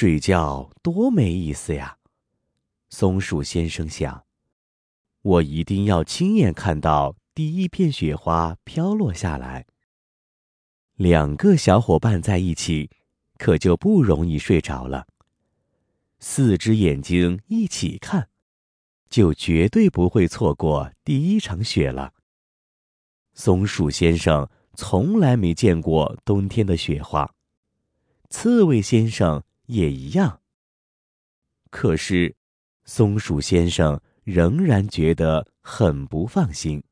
睡觉多没意思呀！松鼠先生想，我一定要亲眼看到第一片雪花飘落下来。两个小伙伴在一起，可就不容易睡着了。四只眼睛一起看，就绝对不会错过第一场雪了。松鼠先生从来没见过冬天的雪花，刺猬先生也一样。可是，松鼠先生仍然觉得很不放心。